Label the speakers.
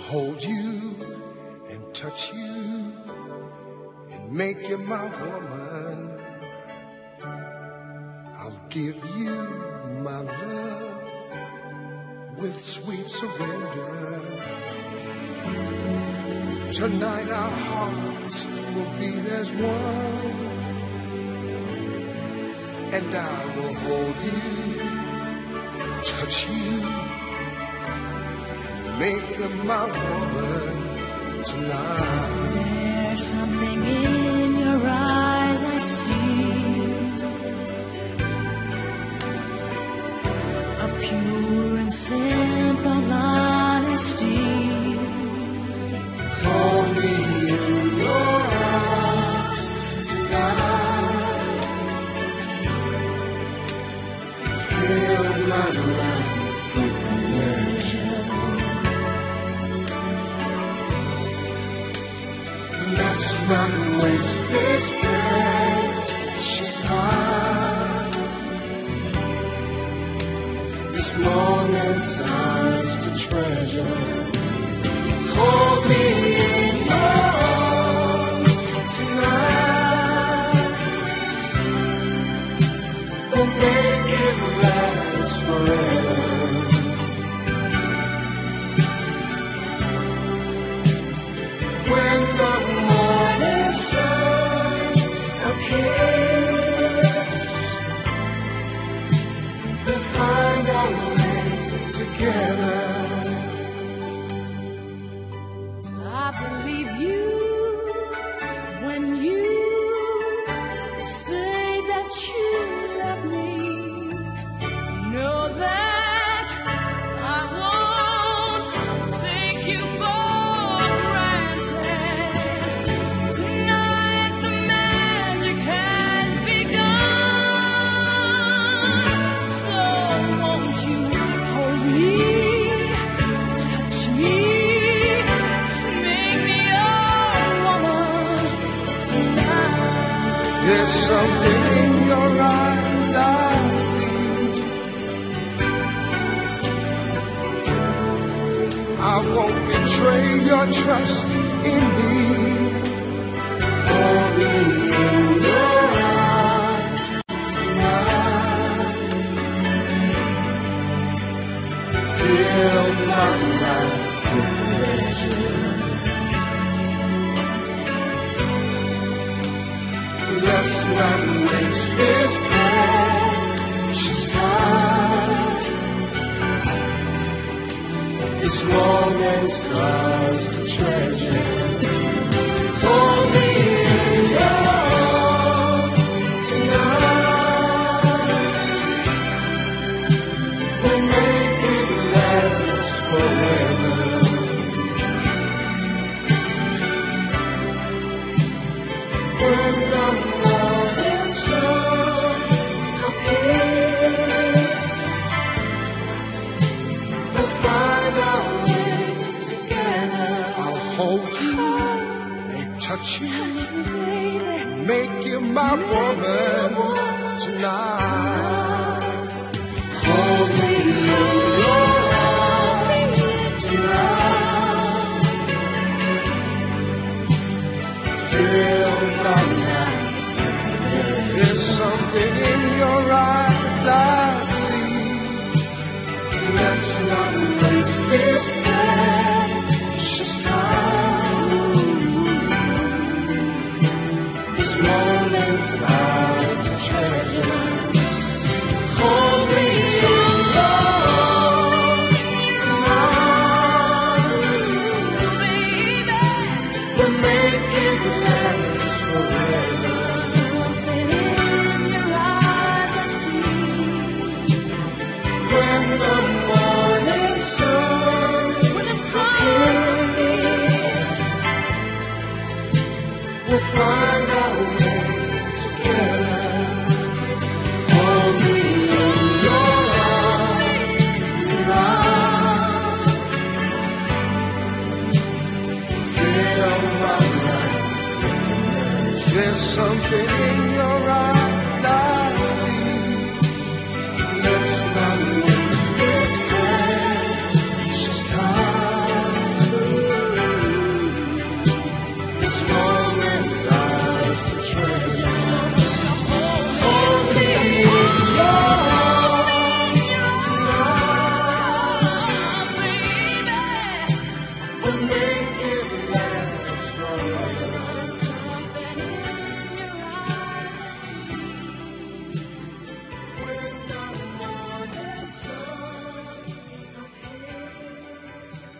Speaker 1: hold you and touch you and make you my woman. I'll give you my love with sweet surrender. Tonight our hearts will beat as one, and I will hold you, touch you, make you my woman tonight.
Speaker 2: There's something in your eyes I see, a pure and simple honesty.
Speaker 1: Hold me in your arms tonight. Fill my life with pleasure. Let's not waste this precious time. This moment's ours to treasure. Hold me in your arms tonight. We'll make it last forever. When the morning sun appears, we'll find our way together.
Speaker 2: I believe you when you say that you love me. Know that I won't take you for granted. Tonight the magic has begun. So won't you hold me, touch me, make me your woman tonight.
Speaker 1: There's something in your eyes I see. I won't betray your trust in me. Hold me in your arms tonight. Fill my life with pleasure. Let's not waste this precious time. This moment's ours to treasure. Hold me in your arms tonight. We'll make it last forever. When the morning sun appears, we'll find our way together. I'll hold you and touch you, make you my woman tonight. Hold me in your arms tonight. Fill my life. There's something in your eyes I see. Let's not waste this precious time. This moment's ours to treasure. Hold me in your arms tonight. We'll make it last forever.
Speaker 2: Something in your eyes I see.
Speaker 1: When the